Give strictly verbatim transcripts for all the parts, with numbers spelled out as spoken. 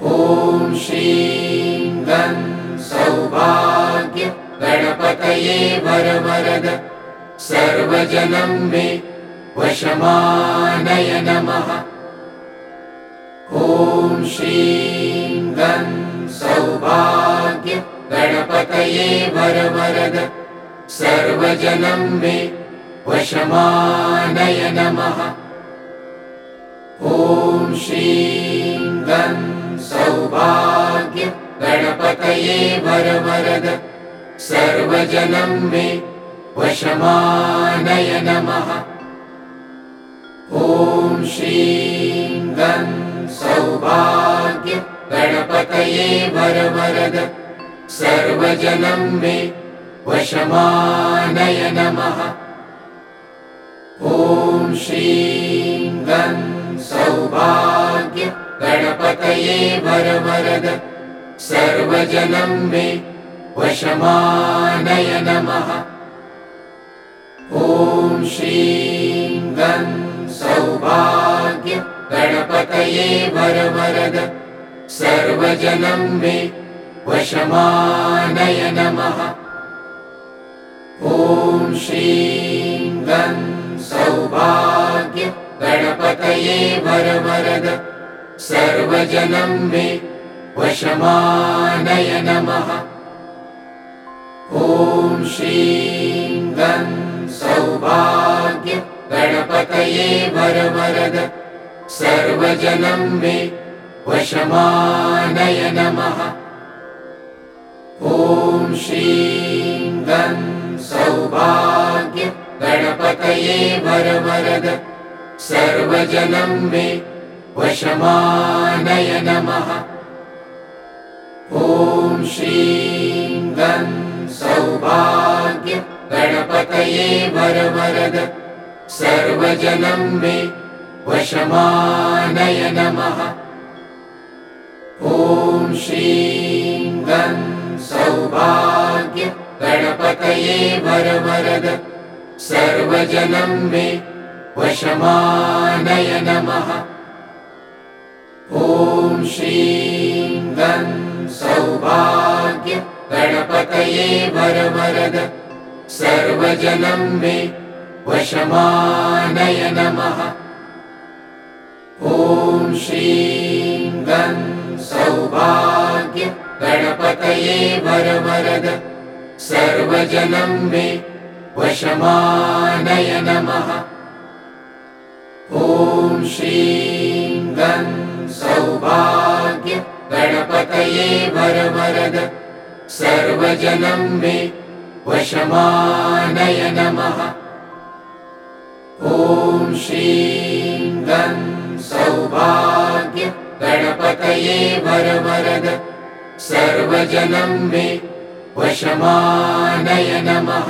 ॐ श्रीं गं सौभाग्य गणपतये वरवरद सर्वजनं मे वशमानय नमः। ॐ श्रीं गं सौभाग्य गणपतये वरवरद सर्वजनं मे वशमानय नमः। ॐ श्रीं गं सौभाग्य गणपतये वरवरद सर्वजनं मे वशमानय नमः। ॐ श्रीं गं सौभाग्य गणपतये वरवरद सर्वजनं मे वशमानय नमः। ॐ श्रीं गं सौभाग्य गणपतये वरवरद सर्वजनं मे वशमानय नमः। ॐ श्रीं गं सौभाग्य गणपतये वरवरद सर्वजनं मे वशमानय नमः। ॐ श्रीं गं सौभाग्य गणपतये वरवरद सर्वजनं मे वशमानय नमः। ॐ श्रीं गं सौभाग्य गणपतये वरवरद सर्वजनं मे वशमानय नमः। ॐ श्रीं गं सौभाग्य गणपतये वरवरद सर्वजनं मे वशमानय नमः। ॐ श्रीं गं सौभाग्य गणपतये वरवरद सर्वजनं मे वशमानय नमः। ॐ श्रीं गं सौभाग्य गणपतये वरवरद सर्वजनं मे वशमानय नमः। ॐ श्रीं गं सौभाग्य गणपतये वरवरद सर्वजनं मे वशमानय नमः। ॐ श्रीं गं सौभाग्य गणपतये वरवरद सर्वजनं मे वशमानय नमः। ॐ श्रीं गं सौभाग्य गणपतये वरवरद सर्वजनं मे वशमानय नमः। ॐ श्रीं गं सौभाग्य गणपतये वरवरद सर्वजनं मे वशमानय नमः।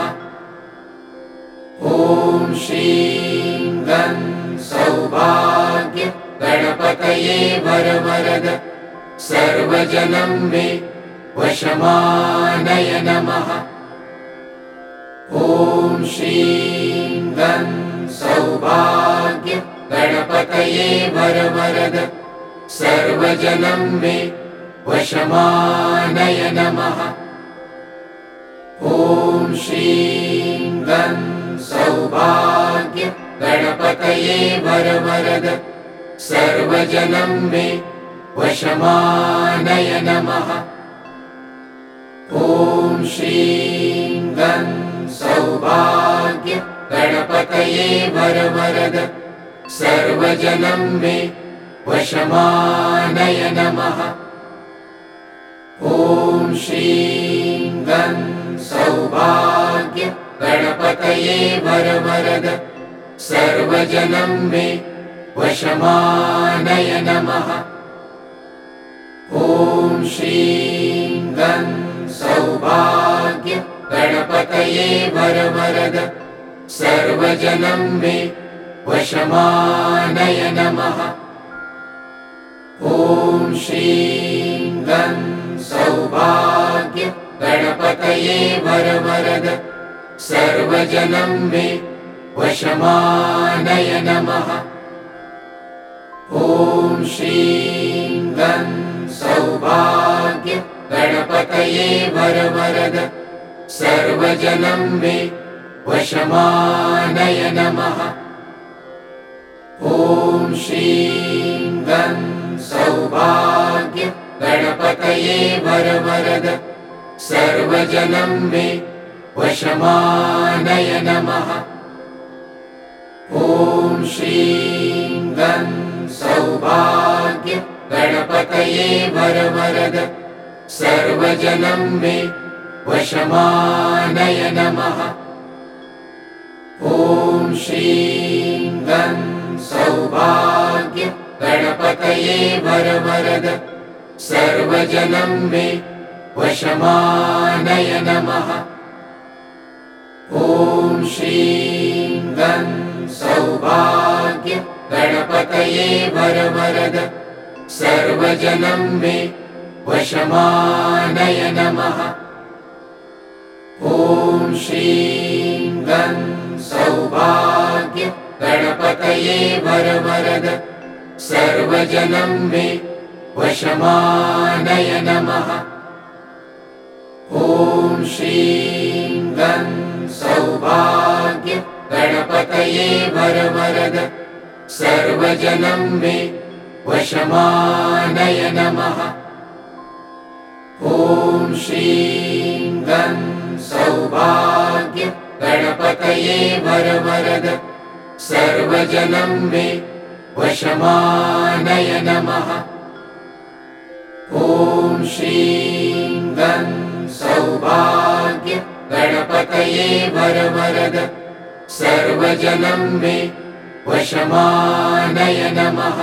ॐ श्रीं गं सौभाग्य गणपतये वरवरद सर्वजनं मे वशमानय नमः। ॐ श्रीं गं सौभाग्य गणपतये वरवरद सर्वजनं मे वशमानय नमः। ॐ श्रीं गं सौभाग्य गणपतये वरवरद सर्वजनं मे वशमानय नमः। ॐ श्रीं गं सौभाग्य गणपतये वरवरद सर्वजनं मे वशमानय नमः। ॐ श्रीं गं सौभाग्य गणपतये वरवरद सर्वजनं मे वशमानय नमः। ॐ श्रीं गं सौभाग्य गणपतये वरवरद सर्वजनं मे वशमानय नमः। ॐ श्रीं गं सौभाग्य गणपतये वरवरद सर्वजनं मे वशमानय नमः। ॐ श्रीं गं गणपतये वरवरद सर्वजनं मे वशमानय नमः। ॐ श्रीं गं सौभाग्य गणपतये वरवरद सर्वजनं मे वशमानय नमः। ॐ श्रीं गं सौभाग्य गणपतये वरवरद सर्वजनं मे वशमानय नमः। ॐ श्रीं गं सौभाग्य गणपतये वरवरद सर्वजनं मे वशमानय नमः। ॐ श्रीं गं सौभाग्य गणपतये वरवरद सर्वजनं मे वशमानय नमः। ॐ श्रीं गं सौभाग्य गणपतये वरवरद सर्वजनं मे वशमानय नमः। ॐ श्रीं गं सौभाग्य गणपतये वरवरद सर्वजनं मे वशमानय नमः। ॐ श्रीं गं सौभाग्य गणपतये वरवरद सर्वजनं मे वशमानय नमः। ॐ श्रीं गं सौभाग्य गणपतये वरवरद सर्वजनं मे वशमानय नमः।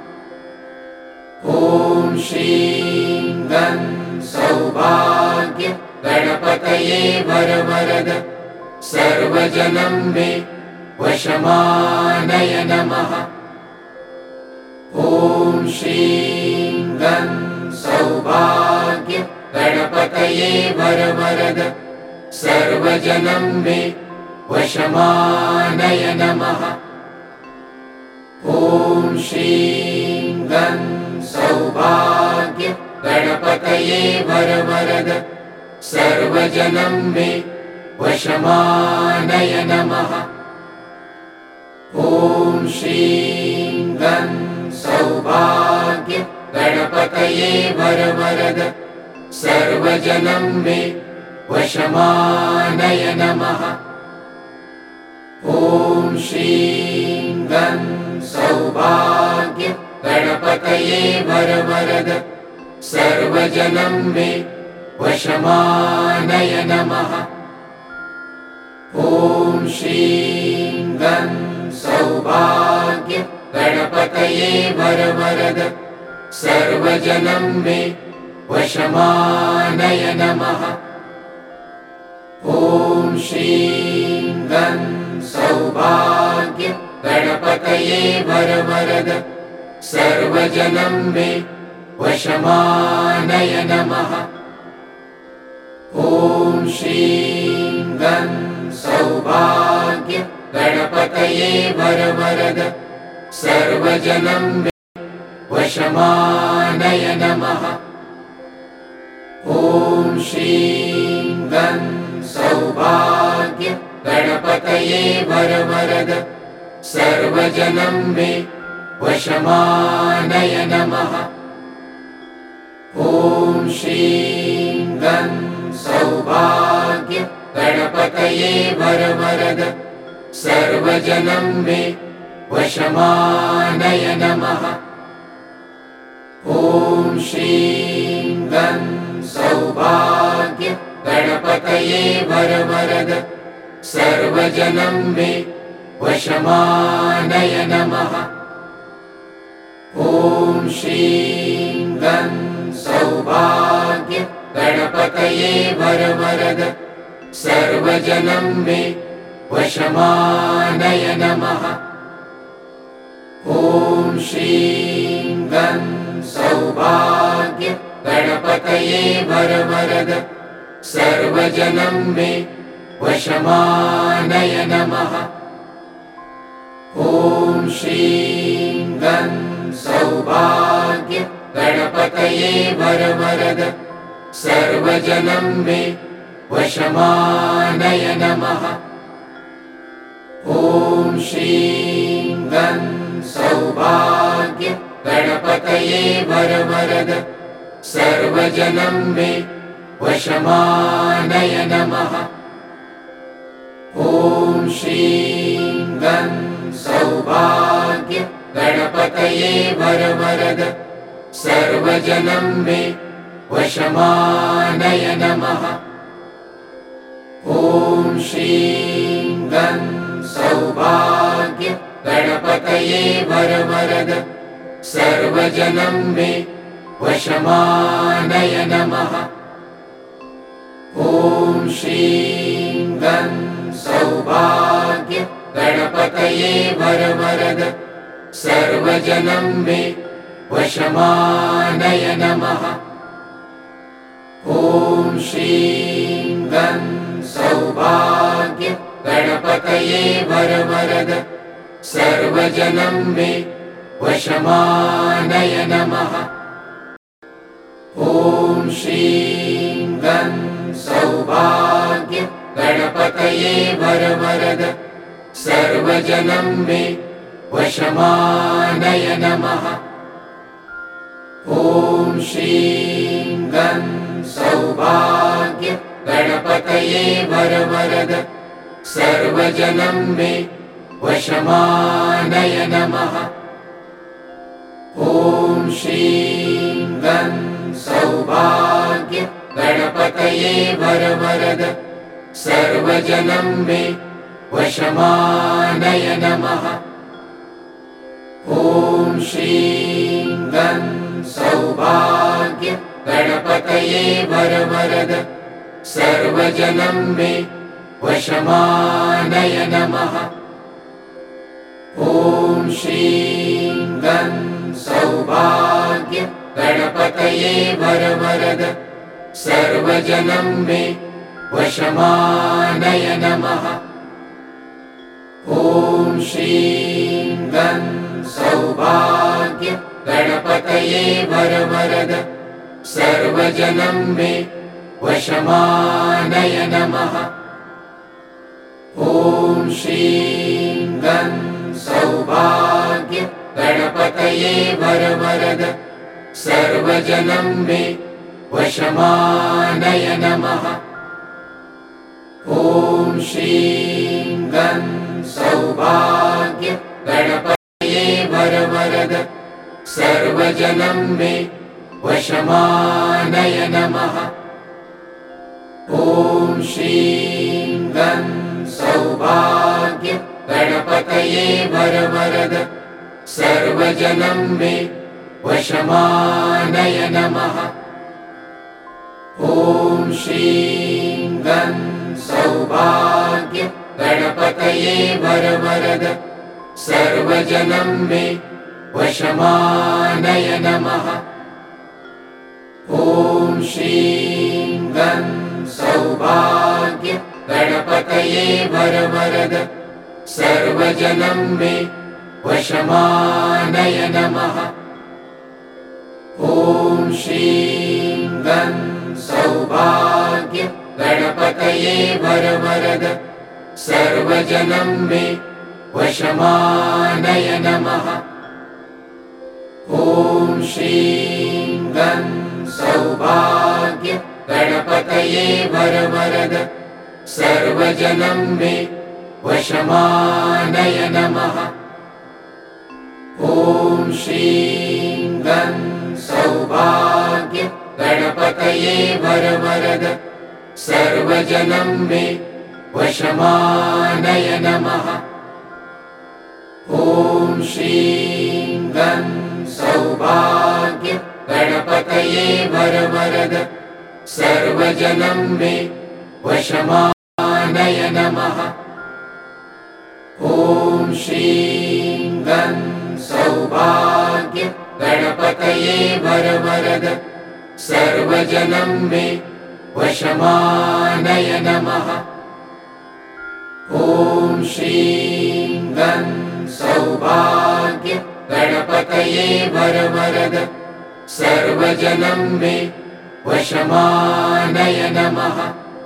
ॐ श्रीं गं सौभाग्य गणपतये वरवरद सर्वजनं मे वशमानय नमः। ॐ श्रीं गं सौभाग्य गणपतये वरवरद सर्वजनं मे वशमानय नमः। ॐ श्रीं गं सौभाग्य गणपतये वरवरद सर्वजनं मे वशमानय नमः। ॐ श्रीं गं सौभाग्य गणपतये वरवरद सर्वजनं मे वशमानय नमः। ॐ श्रीं गं सौभाग्य गणपतये वरवरद सर्वजनं मे वशमानय नमः। ॐ श्रीं गं सौभाग्य गणपतये वरवरद सर्वजनं मे वशमानय नमः। ॐ श्रीं गं सौभाग्य गणपतये वरवरद सर्वजनं मे वशमानय नमः। ॐ श्रीं गं सौभाग्य गणपतये वरवरद सर्वजनं मे वशमानय नमः। ॐ श्रीं गं सौभाग्य गणपतये वरवरद सर्वजनं मे वशमानय नमः। ॐ श्रीं गं सौभाग्य गणपतये वरवरद सर्वजनं मे वशमानय नमः। ॐ श्रीं गं सौभाग्य गणपतये वरवरद सर्वजनं मे वशमानय नमः। ॐ श्रीं गं सौभाग्य गणपतये वरवरद सर्वजनं मे वशमानय नमः। ॐ श्रीं गं सौभाग्य गणपतये वरवरद सर्वजनं मे वशमानय नमः। ॐ श्रीं गं सौभाग्य गणपतये वरवरद सर्वजनं मे वशमानय नमः। ॐ श्रीं गं सौभाग्य गणपतये वरवरद सर्वजनं मे वशमानय नमः। ॐ श्रीं गं सौभाग्य गणपतये वरवरद सर्वजनं मे वशमानय नमः। ॐ श्रीं गं सौभाग्य गणपतये वरवरद सर्वजनं मे वशमानय नमः। ॐ श्रीं गं सौभाग्य गणपतये वरवरद सर्वजनं मे वशमानय नमः। ॐ श्रीं गं सौभाग्य गणपतये वरवरद सर्वजनं मे वशमानय नमः। ॐ श्रीं गं सौभाग्य गणपतये वरवरद सर्वजनं मे वशमानय नमः। ॐ श्रीं गं सौभाग्य गणपतये वरवरद सर्वजनं मे वशमानय नमः। ॐ श्रीं गं सौभाग्य गणपतये वरवरद सर्वजनं मे वशमानय नमः। ॐ श्रीं गं सौभाग्य गणपतये वरवरद सर्वजनं मे वशमानय नमः। ॐ श्रीं गं सौभाग्य गणपतये वरवरद सर्वजनं मे वशमानय नमः। ॐ श्रीं गं सौभाग्य गणपतये वरवरद सर्वजनं मे वशमानय नमः। ॐ श्रीं गं सौभाग्य गणपतये वरवरद सर्वजनं मे वशमानय नमः। ॐ श्रीं गं सौभाग्य गणपतये वरवरद सर्वजनं मे वशमानय नमः। ॐ श्रीं गं सौभाग्य गणपतये वरवरद सर्वजनं मे वशमानय नमः। ॐ श्रीं गं सौभाग्य गणपतये वरवरद सर्वजनं मे वशमानय नमः। ॐ श्रीं गं सौभाग्य गणपतये वरवरद सर्वजनं मे वशमानय नमः। ॐ श्रीं गं सौभाग्य गणपतये वरवरद सर्वजनं मे वशमानय नमः। ॐ श्रीं गं सौभाग्य गणपतये वरवरद सर्वजनं मे वशमानय नमः। ॐ श्रीं गं सौभाग्य गणपतये वरवरद सर्वजनं मे वशमानय नमः। ॐ श्रीं गं सौभाग्य गणपतये वरवरद सर्वजनं मे वशमानय नमः। ॐ श्रीं गं सौभाग्य गणपतये वरवरद सर्वजनं मे वशमानय नमः। ॐ श्रीं गं सौभाग्य गणपतये वरवरद सर्वजनं मे वशमानय नमः।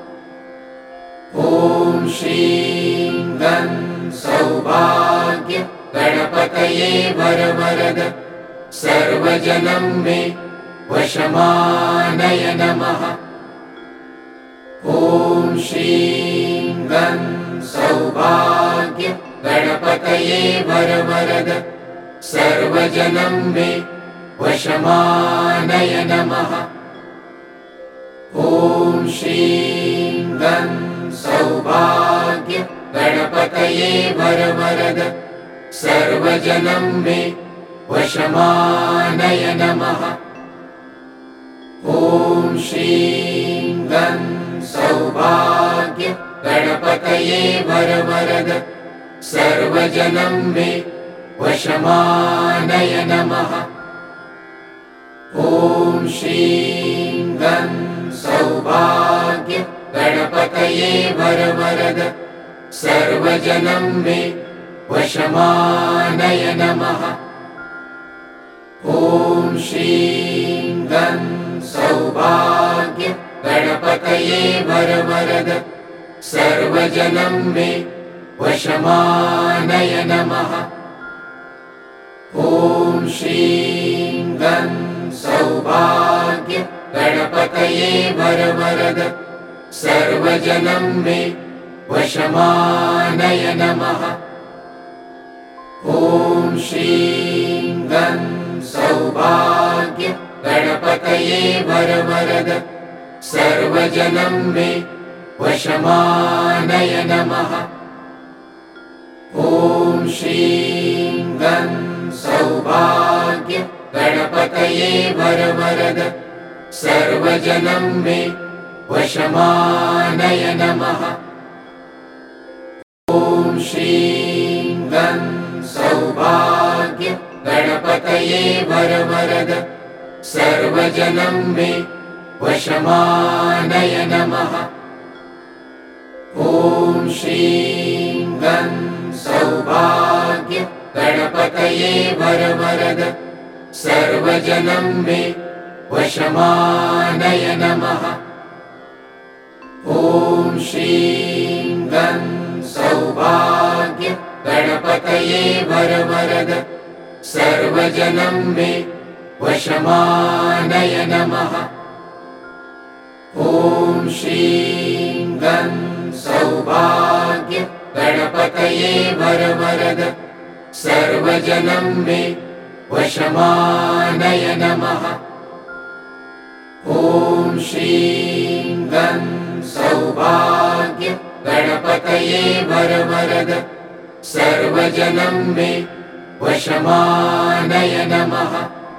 ॐ श्रीं गं सौभाग्य गणपतये वरवरद सर्वजनं मे वशमानय नमः। ॐ श्रीं गं सौभाग्य गणपतये वरवरद सर्वजनं मे वशमानय नमः। ॐ श्रीं गं सौभाग्य गणपतये वरवरद सर्वजनं मे वशमानय नमः। ॐ श्रीं गं सौभाग्य गणपतये वरवरद सर्वजनं मे वशमानय नमः। ॐ श्रीं गं सौभाग्य गणपतये वरवरद सर्वजनं मे वशमानय नमः। ॐ श्रीं गं सौभाग्य गणपतये वरवरद सर्वजनं मे वशमानय नमः। ॐ श्रीं गं सौभाग्य गणपतये वरवरद सर्वजनं मे वशमानय नमः। ॐ श्रीं गं सौभाग्य गणपतये वरवरद सर्वजनं मे वशमानय नमः। ॐ श्रीं गं सौभाग्य गणपतये वरवरद सर्वजनं मे वशमानय नमः। ॐ श्रीं गं सौभाग्य गणपतये वरवरद सर्वजनं मे वशमानय नमः। ॐ श्रीं गं सौभाग्य गणपतये वरवरद सर्वजनं मे वशमानय नमः। ॐ श्रीं गं सौभाग्य गणपतये वरवरद सर्वजनं मे वशमानय नमः। ॐ श्रीं गं सौभाग्य गणपतये वरवरद सर्वजनं मे वशमानय नमः। ॐ श्रीं गं सौभाग्य गणपतये वरवरद सर्वजनं मे वशमानय नमः।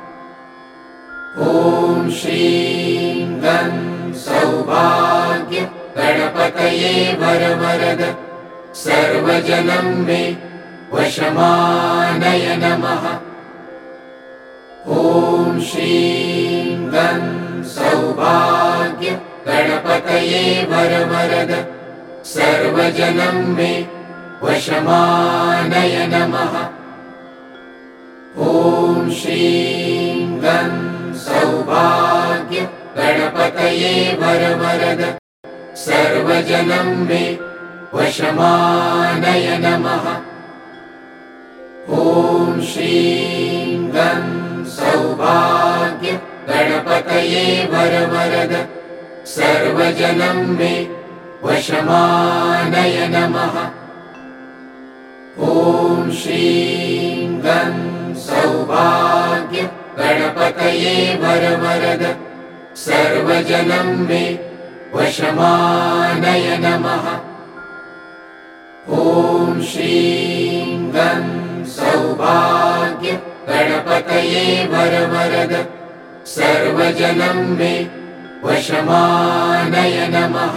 ॐ श्रीं गं सौभाग्य गणपतये वरवरद सर्वजनं मे वशमानय नमः। ॐ श्रीं गं सौभाग्य गणपतये वरवरद सर्वजनं मे वशमानय नमः। ॐ श्रीं गं सौभाग्य गणपतये वरवरद सर्वजनं मे वशमानय नमः। ॐ श्रीं गं सौभाग्य गणपतये वरवरद सर्वजनं मे वशमानय नमः। ॐ श्रीं गं सौभाग्य गणपतये वरवरद सर्वजनं मे वशमानय नमः। ॐ श्रीं गं सौभाग्य गणपतये वरवरद सर्वजनं मे वशमानय नमः।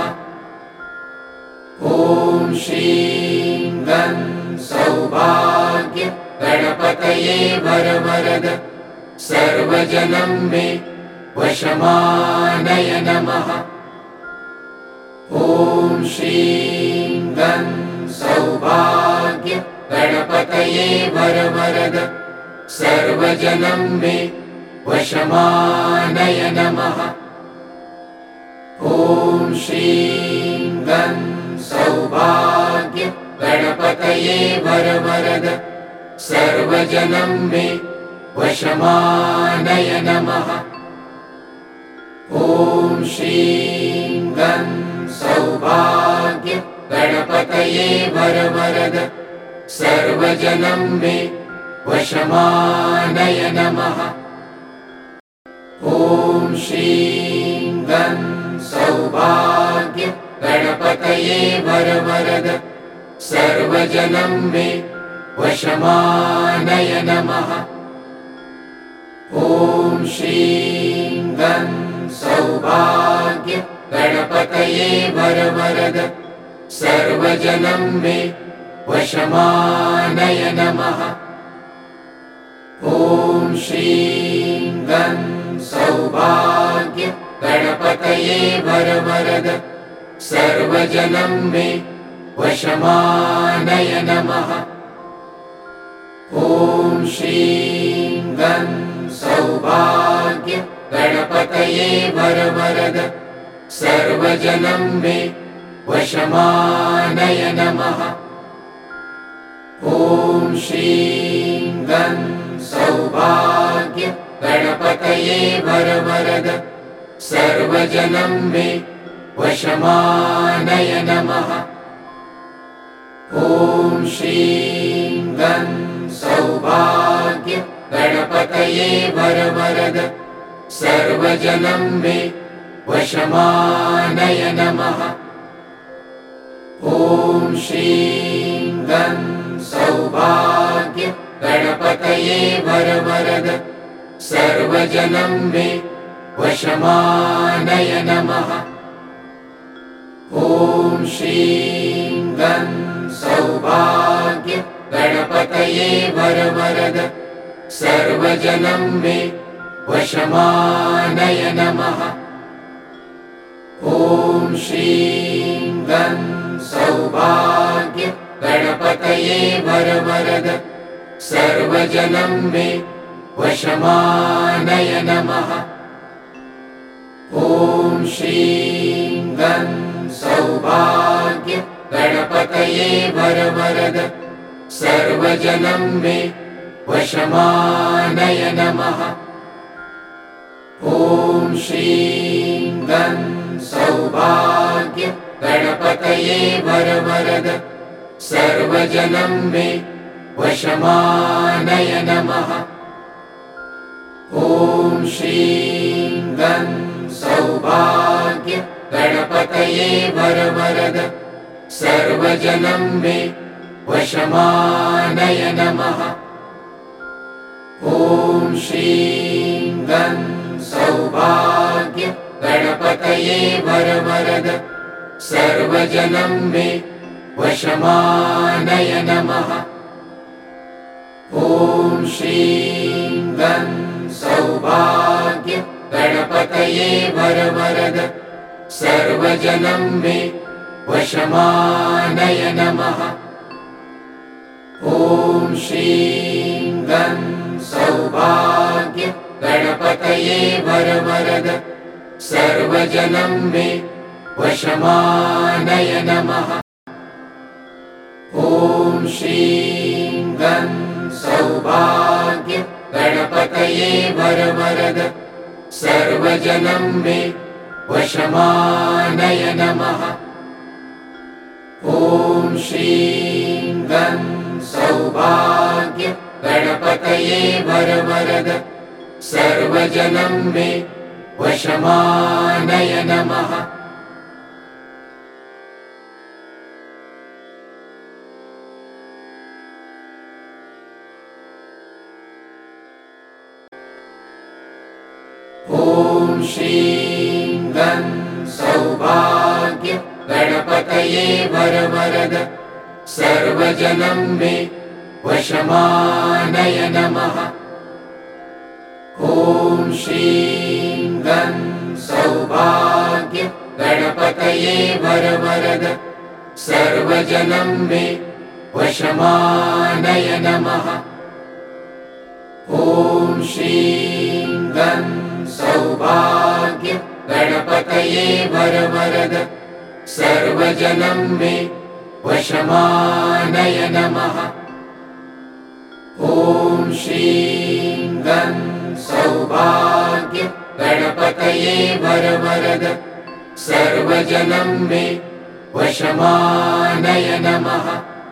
ॐ श्रीं गं सौभाग्य गणपतये वरवरद सर्वजनं मे वशमानय नमः। ॐ श्रीं गं सौभाग्य गणपतये वरवरद सर्वजनं मे वशमानय नमः। ॐ श्रीं गं सौभाग्य गणपतये वरवरद सर्वजनं मे वशमानय नमः। ॐ श्रीं गं सौभाग्य गणपतये वरवरद सर्वजनं मे वशमानय नमः। ॐ श्रीं गं सौभाग्य गणपतये वरवरद सर्वजनं मे वशमानय नमः। ॐ श्रीं गं सौभाग्य गणपतये वरवरद सर्वजनं मे वशमानय नमः। ॐ श्रीं गं सौभाग्य गणपतये वरवरद सर्वजनं मे वशमानय नमः। ॐ श्रीं गं सौभाग्य गणपतये वरवरद सर्वजनं मे वशमानय नमः। ॐ श्रीं गं सौभाग्य गणपतये वरवरद सर्वजनं मे वशमानय नमः। ॐ श्रीं गं सौभाग्य गणपतये वरवरद सर्वजनं मे वशमानय नमः। ॐ श्रीं गं सौभाग्य गणपतये वरवरद सर्वजनं मे वशमानय नमः। ॐ श्रीं गं सौभाग्य गणपतये वरवरद सर्वजनं मे वशमानय नमः। ॐ श्रीं गं सौभाग्य गणपतये वरवरद सर्वजनं मे वशमानय नमः। ॐ श्रीं गं सौभाग्य गणपतये वरवरद सर्वजनं मे वशमानय नमः। ॐ श्रीं गं सौभाग्य गणपतये वरवरद सर्वजनं मे वशमानय नमः। ॐ श्रीं गं सौभाग्य गणपतये वरवरद सर्वजनं मे वशमानय नमः। ॐ श्रीं गं सौभाग्य गणपतये वरवरद सर्वजनं मे वशमानय नमः। ॐ श्रीं गं सौभाग्य गणपतये वरवरद सर्वजनं मे वशमानय नमः। ॐ श्रीं गं सौभाग्य गणपतये वरवरद सर्वजनं मे वशमानय नमः। ॐ श्रीं गं सौभाग्य गणपतये वरवरद सर्वजनं मे वशमानय नमः। ॐ श्रीं गं सौभाग्य गणपतये वरवरद सर्वजनं मे वशमानय नमः। ॐ श्रीं गं सौभाग्य गणपतये वरवरद सर्वजनं मे वशमानय नमः। ॐ श्रीं गं सौभाग्य गणपतये वरवरद सर्वजनं मे वशमानय नमः। ॐ श्रीं गं सौभाग्य गणपतये गणपतये वरवरद सर्वजनं मे वशमानय नमः। ॐ श्रीं गं सौभाग्य गणपतये वरवरद सर्वजनं मे वशमानय नमः।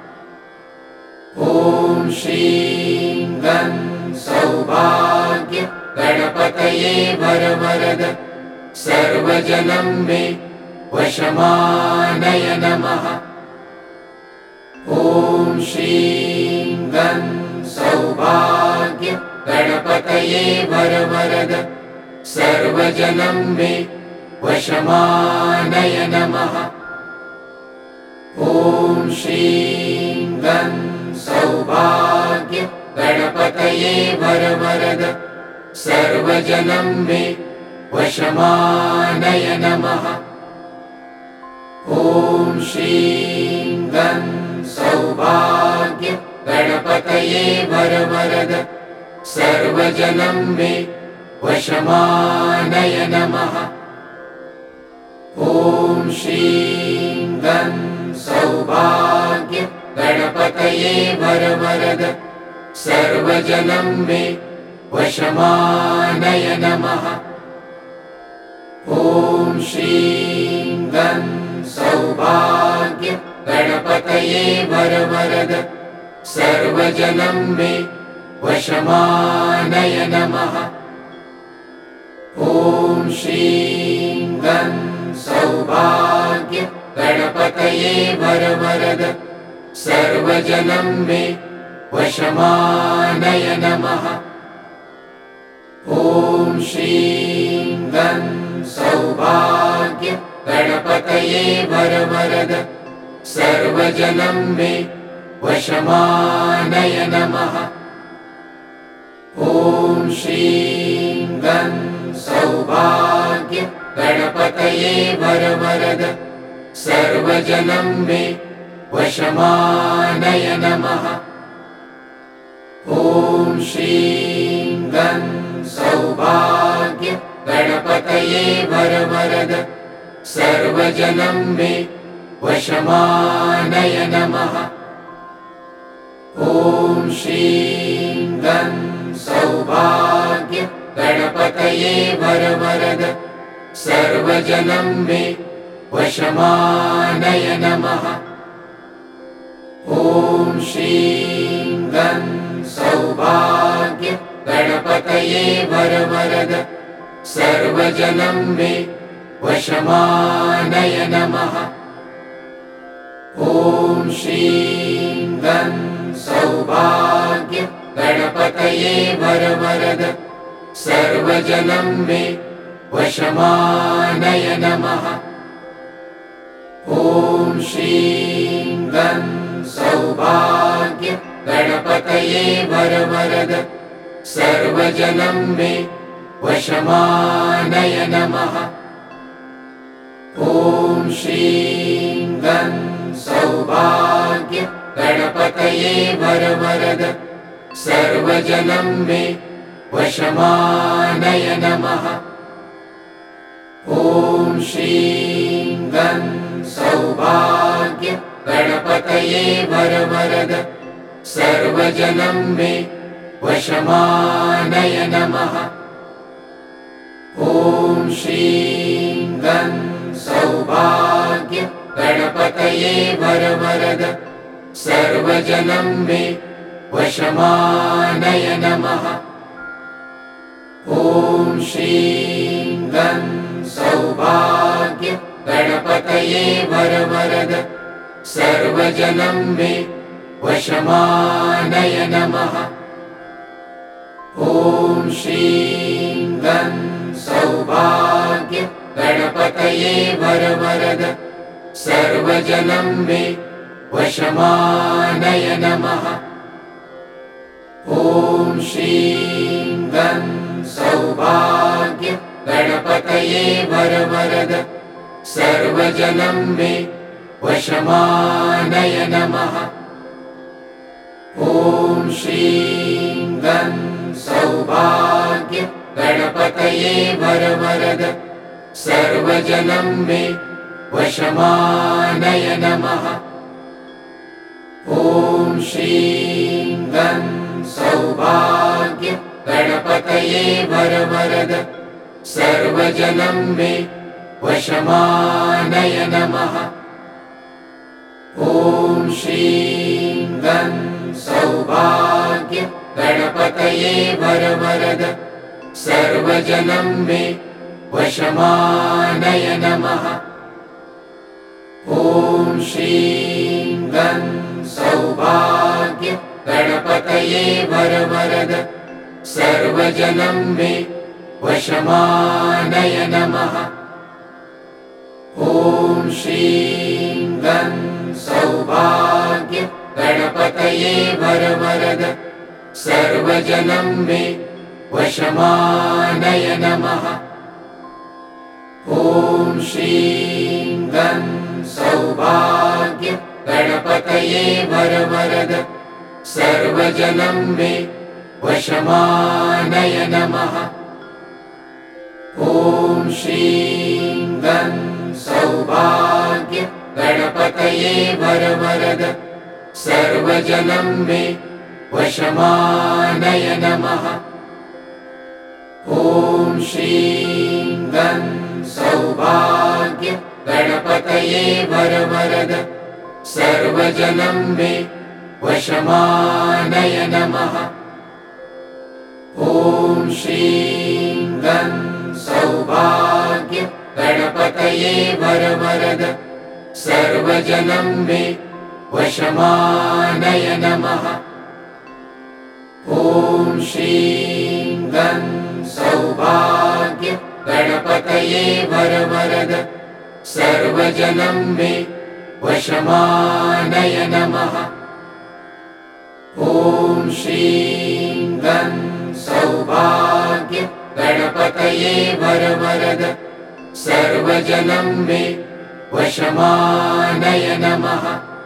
ॐ श्रीं गं सौभाग्य गणपतये वरवरद सर्वजनं मे वशमानय नमः। ॐ श्रीं गं सौभाग्य गणपतये वरवरद सर्वजनं मे वशमानय नमः। ॐ श्रीं गं सौभाग्य गणपतये वरवरद सर्वजनं मे वशमानय नमः। ॐ श्रीं गं सौभाग्य गणपतये वरवरद सर्वजनं मे वशमानय नमः। ॐ श्रीं गं सौभाग्य गणपतये वरवरद सर्वजनं मे वशमानय नमः। ॐ श्रीं गं सौभाग्य गणपतये वरवरद सर्वजनं मे वशमानय नमः। ॐ श्रीं गं सौभाग्य गणपतये वरवरद सर्वजनं मे वशमानय नमः। ॐ श्रीं गं सौभाग्य गणपतये वरवरद सर्वजनं मे वशमानय नमः। ॐ श्रीं गं सौभाग्य गणपतये वरवरद सर्वजनं मे वशमानय नमः। ॐ श्रीं गं सौभाग्य गणपतये वरवरद सर्वजनं मे वशमानय नमः। ॐ श्रीं गं सौभाग्य गणपतये वरवरद सर्वजनं मे वशमानय नमः। ॐ श्रीं गं सौभाग्य गणपतये वरवरद सर्वजनं मे वशमानय नमः। ॐ श्रीं गं सौभाग्य गणपतये वरवरद सर्वजनं मे वशमानय नमः। ॐ श्रीं गं सौभाग्य गणपतये वरवरद सर्वजनं मे वशमानय नमः। ॐ श्रीं गं सौभाग्य गणपतये वरवरद सर्वजनं मे वशमानय नमः। ॐ श्रीं गं सौभाग्य गणपतये वरवरद सर्वजनं मे वशमानय नमः। ॐ श्रीं गं सौभाग्य गणपतये वरवरद सर्वजनं मे वशमानय नमः। ॐ श्रीं गं सौभाग्य गणपतये वरवरद सर्वजनं मे वशमानय नमः। ॐ श्रीं गं सौभाग्य गणपतये वरवरद सर्वजनं मे वशमानय नमः। ॐ श्रीं गं सौभाग्य गणपतये वरवरद सर्वजनं मे वशमानय नमः। ॐ श्रीं गं सौभाग्य गणपतये वरवरद सर्वजनं मे वशमानय नमः। ॐ श्रीं गं सौभाग्य गणपतये वरवरद सर्वजनं मे वशमानय नमः। ॐ श्रीं गं सौभाग्य गणपतये वरवरद सर्वजनं मे वशमानय नमः। ॐ श्रीं गं सौभाग्य गणपतये वरवरद सर्वजनं मे वशमानय नमः। ॐ श्रीं गं सौभाग्य गणपतये वरवरद सर्वजनं मे वशमानय नमः। ॐ श्रीं गं सौभाग्य गणपतये वरवरद सर्वजनं मे वशमानय नमः। ॐ श्रीं गं सौभाग्य गणपतये वरवरद सर्वजनं मे वशमानय नमः। ॐ श्रीं गं सौभाग्य गणपतये वरवरद सर्वजनं मे वशमानय नमः। ॐ श्रीं गं सौभाग्य गणपतये वरवरद सर्वजनं मे वशमानय नमः। ॐ श्रीं गं सौभाग्य गणपतये वरवरद सर्वजनं मे वशमानय नमः। ॐ श्रीं गं सौभाग्य गणपतये वरवरद सर्वजनं मे वशमानय नमः।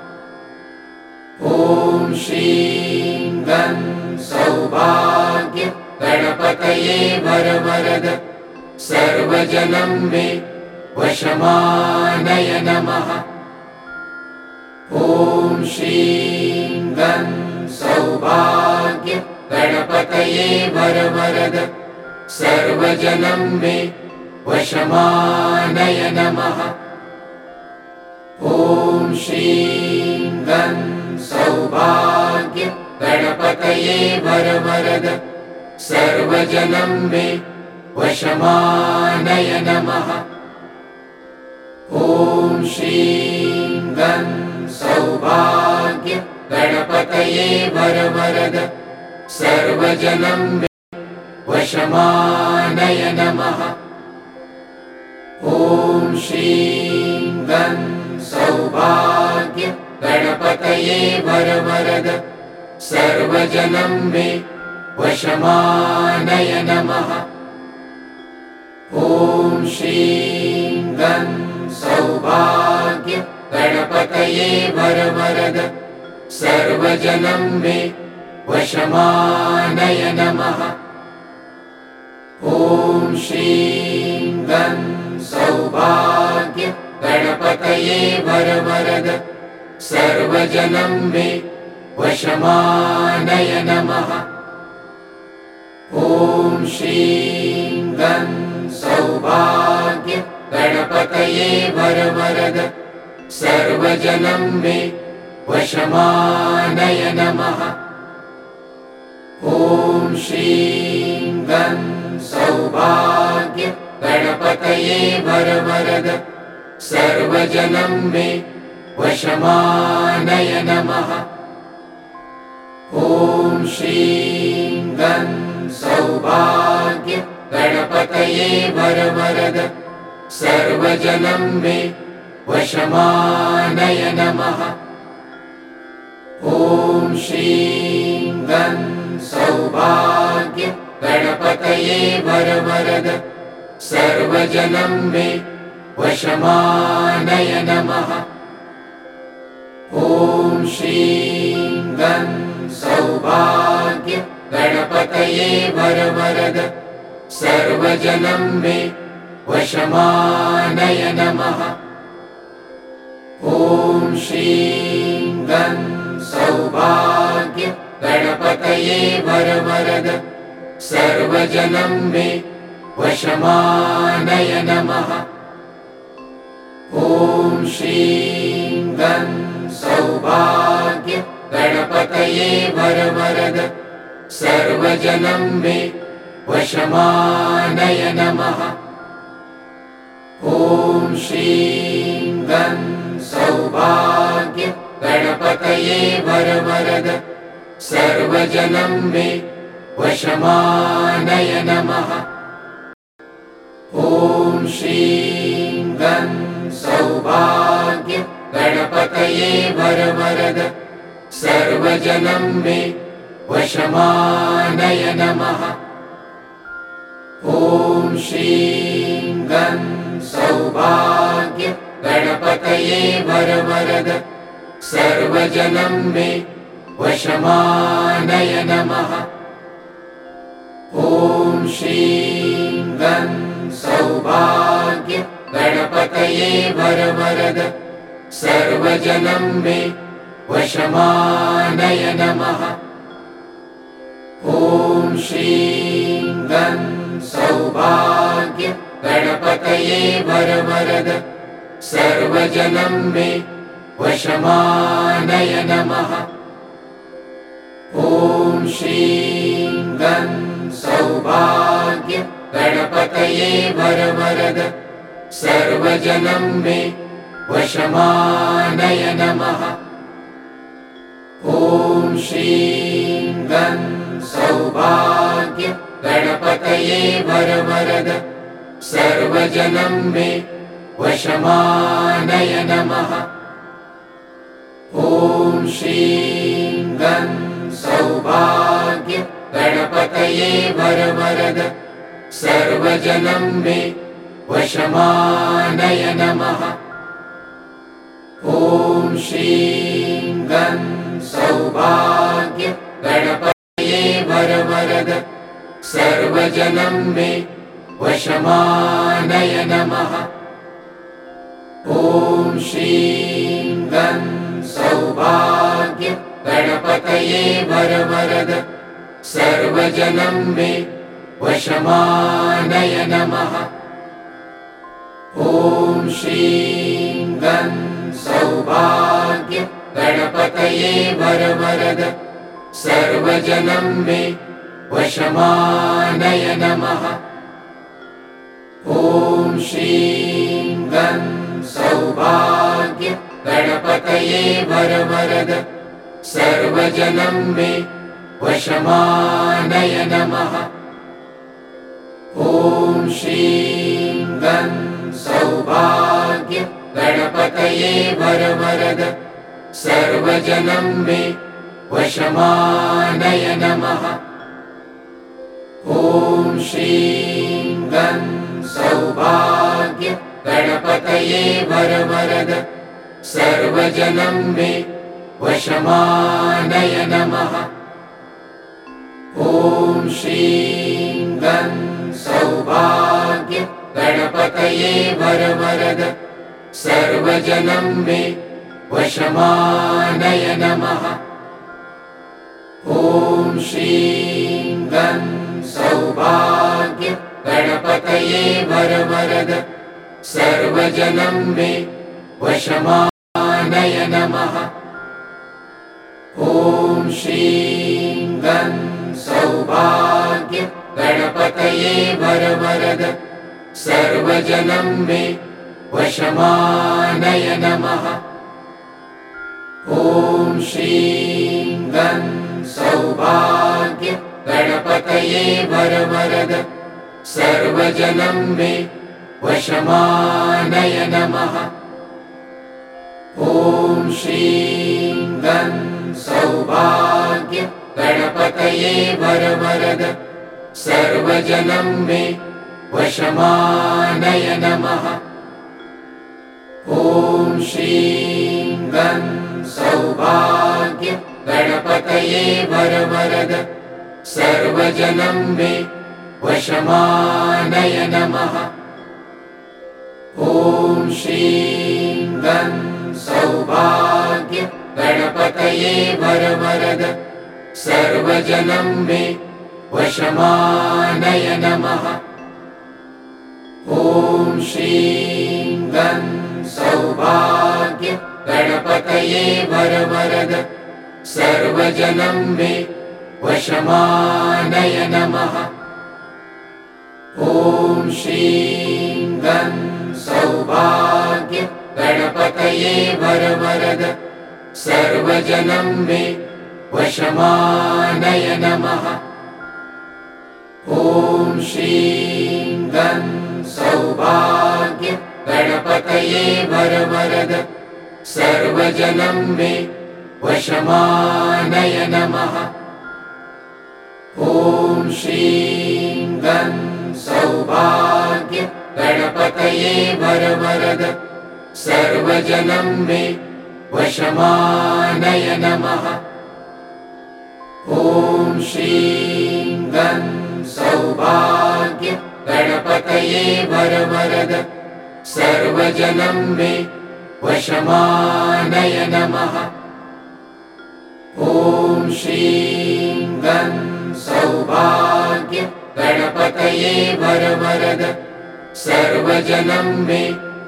ॐ श्रीं गं सौभाग्य गणपतये वरवरद सर्वजनं मे वशमानय नमः। ॐ श्रीं गं सौभाग्य गणपतये वरवरद सर्वजनं मे वशमानय नमः। ॐ श्रीं गं सौभाग्य गणपतये वरवरद सर्वजनं मे वशमानय नमः। ॐ श्रीं गं सौभाग्य गणपतये वरवरद सर्वजनं मे वशमानय नमः। ॐ श्रीं गं सौभाग्य गणपतये वरवरद सर्वजनं मे वशमानय नमः। ॐ श्रीं गं सौभाग्य गणपतये वरवरद सर्वजनं मे वशमानय नमः। ॐ श्रीं गं सौभाग्य गणपतये वरवरद सर्वजनं मे वशमानय नमः। ॐ श्रीं गं सौभाग्य गणपतये वरवरद सर्वजनं मे वशमानय नमः। ॐ श्रीं गं सौभाग्य गणपतये वरवरद सर्वजनं मे वशमानय नमः। ॐ श्रीं गं सौभाग्य गणपतये वरवरद सर्वजनं मे वशमानय नमः। ॐ श्रीं गं सौभाग्य गणपतये वरवरद सर्वजनं मे वशमानय नमः। ॐ श्रीं गं सौभाग्य गणपतये वरवरद सर्वजनं मे वशमानय नमः। ॐ श्रीं गं सौभाग्य गणपतये वरवरद सर्वजनं मे वशमानय नमः। ॐ श्रीं गं सौभाग्य गणपतये वरवरद सर्वजनं मे वशमानय नमः। ॐ श्रीं गं सौभाग्य गणपतये वरवरद सर्वजनं मे वशमानय नमः। ॐ श्रीं गं सौभाग्य गणपतये वरवरद सर्वजनं मे वशमानय नमः। ॐ श्रीं गं सौभाग्य गणपतये वरवरद सर्वजनं मे वशमानय नमः। ॐ श्रीं गं सौभाग्य गणपतये वरवरद सर्वजनं मे वशमानय नमः। ॐ श्रीं गं सौभाग्य गणपतये वरवरद सर्वजनं मे वशमानय नमः। ॐ श्रीं गं सौभाग्य गणपतये वरवरद सर्वजनं मे वशमानय नमः। ॐ श्रीं गं सौभाग्य गणपतये वरवरद सर्वजनं मे वशमानय नमः। ॐ श्रीं गं सौभाग्य गणपतये वरवरद सर्वजनं मे वशमानय नमः। ॐ श्रीं गं सौभाग्य गणपतये वरवरद सर्वजनं मे वशमानय नमः। ॐ श्रीं गं सौभाग्य गणपतये वरवरद सर्वजनं मे वशमानय नमः। ॐ श्रीं गं सौभाग्य गणपतये वरवरद सर्वजनं मे वशमानय नमः। ॐ श्रीं गं सौभाग्य गणपतये वरवरद सर्वजनं मे वशमानय नमः। ॐ श्रीं गं सौभाग्य गणपतये वरवरद सर्वजनं मे वशमानय नमः। ॐ श्रीं गं सौभाग्य गणपतये वरवरद सर्वजनं मे वशमानय नमः। ॐ श्रीं गं सौभाग्य गणपतये वरवरद सर्वजनं मे वशमानय नमः। ॐ श्रीं गं सौभाग्य गणपतये वरवरद सर्वजनं मे वशमानय नमः। ॐ श्रीं गं सौभाग्य गणपतये वरवरद सर्वजनं मे वशमानय नमः। ॐ श्रीं गं सौभाग्य गणपतये वरवरद सर्वजनं मे वशमानय नमः। ॐ श्रीं गं सौभाग्य गणपतये वरवरद सर्वजनं मे वशमानय नमः। ॐ श्रीं गं सौभाग्य गणपतये वरवरद सर्वजनं मे वशमानय नमः। ॐ श्रीं गं सौभाग्य गणपतये वरवरद सर्वजनं मे वशमानय नमः। ॐ श्रीं गं सौभाग्य गणपतये वरवरद सर्वजनं मे वशमानय नमः। ॐ श्रीं गं सौभाग्य गणपतये वरवरद सर्वजनं मे वशमानय नमः। ॐ श्रीं गं सौभाग्य गणपतये वरवरद सर्वजनं मे वशमानय नमः। ॐ श्रीं गं सौभाग्य गणपतये वरवरद सर्वजनं मे वशमानय नमः। ॐ श्रीं गं सौभाग्य गणपतये वरवरद सर्वजनं मे वशमानय नमः। ॐ श्रीं गं सौभाग्य गणपतये वरवरद सर्वजनं मे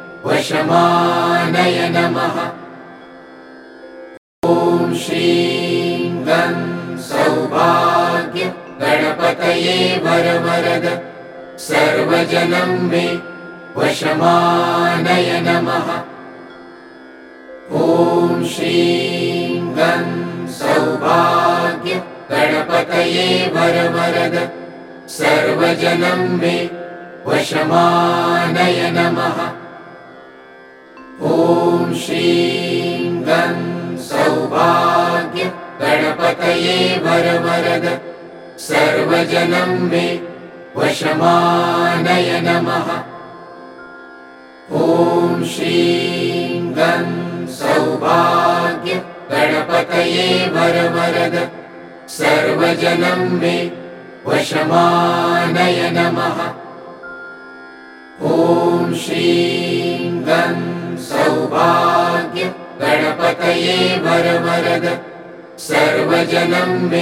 वशमानय नमः। ॐ श्रीं गं सौभाग्य गणपतये वरवरद सर्वजनं मे वशमानय नमः। ॐ श्रीं गं सौभाग्य गणपतये वरवरद सर्वजनं मे वशमानय नमः। ॐ श्रीं गं सौभाग्य गणपतये वरवरद सर्वजनं मे वशमानय नमः। ॐ श्रीं गं सौभाग्य गणपतये वरवरद सर्वजनं मे वशमानय नमः। ॐ श्रीं गं सौभाग्य गणपतये वरवरद सर्वजनं मे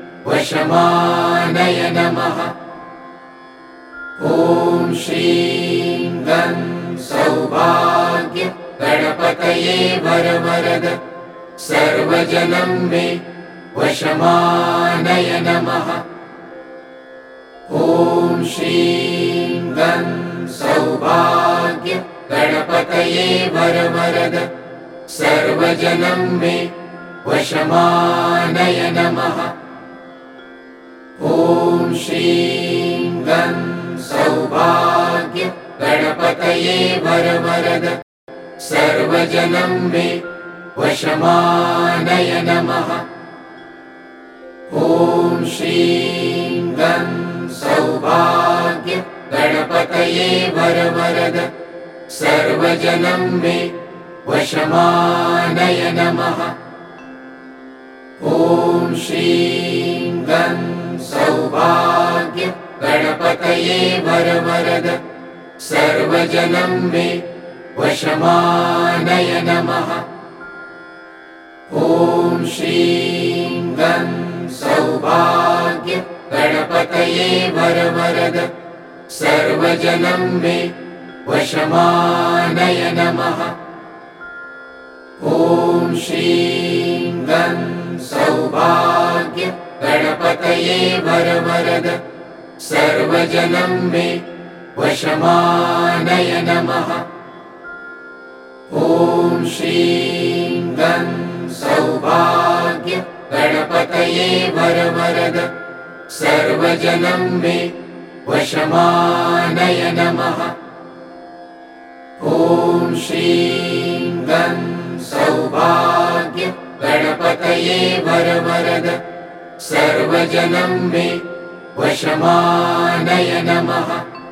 वशमानय नमः। ॐ श्रीं गं सौभाग्य गणपतये वरवरद सर्वजनं मे वशमानय नमः। ॐ श्रीं गं सौभाग्य गणपतये वरवरद सर्वजनं मे वशमानय नमः। ॐ श्रीं गं सौभाग्य गणपतये वरवरद सर्वजनं मे वशमानय नमः। ॐ श्रीं गं सौभाग्य गणपतये वरवरद सर्वजनं मे वशमानय नमः। ॐ श्रीं गं सौभाग्य गणपतये वरवरद सर्वजनं मे वशमानय नमः। ॐ श्रीं गं सौभाग्य गणपतये वरवरद सर्वजनं मे वशमानय नमः। ॐ श्रीं गं सौभाग्य गणपतये वरवरद सर्वजनं मे वशमानय नमः। ॐ श्रीं गं सौभाग्य गणपतये वरवरद सर्वजनं मे वशमानय नमः। ॐ श्रीं गं सौभाग्य गणपतये वरवरद सर्वजनं मे वशमानय नमः।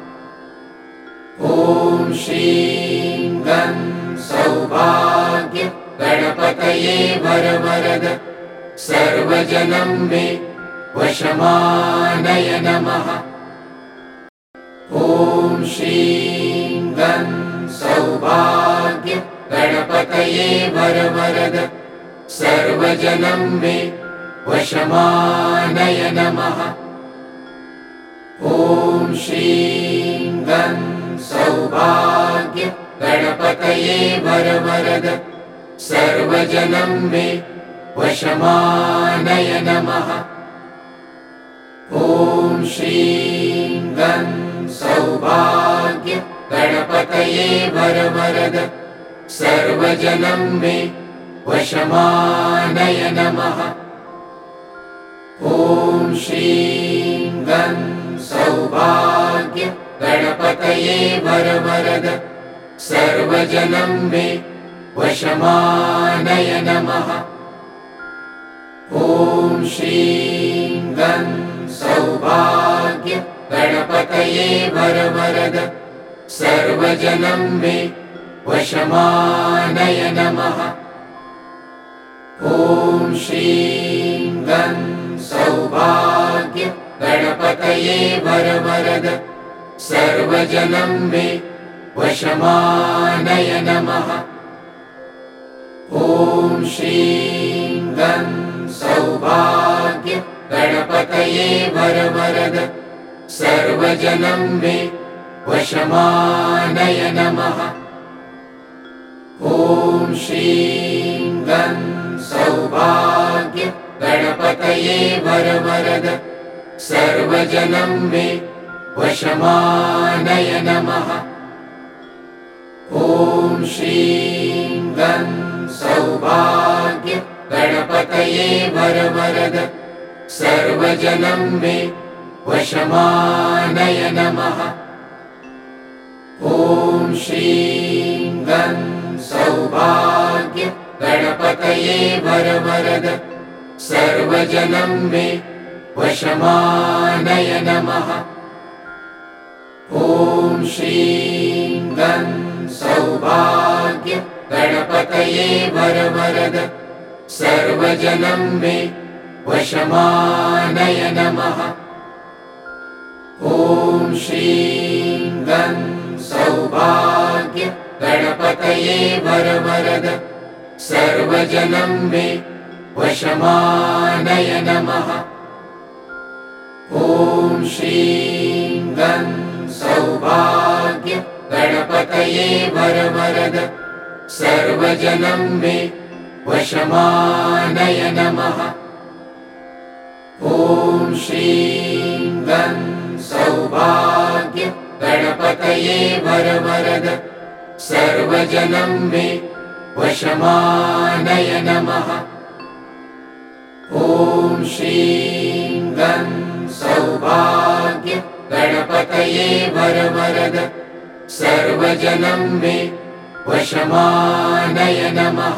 ॐ श्रीं गं सौभाग्य गणपतये वरवरद सर्वजनं मे वशमानय नमः। ॐ श्रीं गं गणपतये वरवरद सर्वजनं मे वशमानय नमः। ॐ श्रीं गं सौभाग्य गणपतये वरवरद सर्वजनं मे वशमानय नमः। ॐ श्रीं गं सौभाग्य गणपतये वरवरद सर्वजनं मे वशमानय नमः। ॐ श्रीं गं सौभाग्य गणपतये वरवरद सर्वजनं मे वशमानय नमः। ॐ श्रीं गं सौभाग्य गणपतये वरवरद सर्वजनं मे वशमानय नमः। ॐ श्रीं गं सौभाग्य गणपतये वरवरद सर्वजनं मे वशमानय नमः। ॐ श्रीं गं सौभाग्य गणपतये वरवरद सर्वजनं मे वशमानय नमः। ॐ श्रीं गं सौभाग्य गणपतये वरवरद सर्वजनं मे वशमानय नमः। ॐ श्रीं गं सौभाग्य गणपतये वरवरद सर्वजनं मे वशमानय नमः। ॐ श्रीं गं सौभाग्य गणपतये वरवरद सर्वजनं मे वशमानय नमः। ॐ श्रीं गं सौभाग्य गणपतये वरवरद सर्वजनं मे वशमानय नमः। ॐ श्रीं गं सौभाग्य गणपतये वरवरद सर्वजनं मे वशमानय नमः। ॐ श्रीं गं सौभाग्य गणपतये वरवरद सर्वजनं मे वशमानय नमः। ॐ श्रीं गं सौभाग्य गणपतये वरवरद सर्वजनं मे वशमानय नमः। ॐ श्रीं गं सौभाग्य गणपतये वरवरद सर्वजनं मे वशमानय नमः।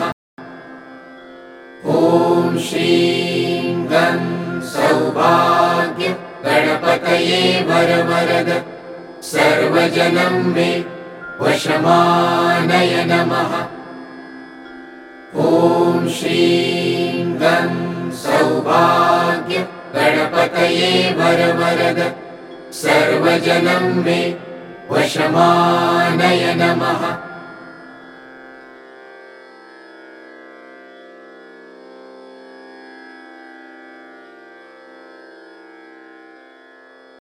ॐ श्रीं गं सौभाग्य गणपतये वरवरद सर्वजनं मे वशमानय नमः। ॐ श्रीं गं सौभाग्य गणपतये वरवरद सर्वजनं मे वशमानय नमः।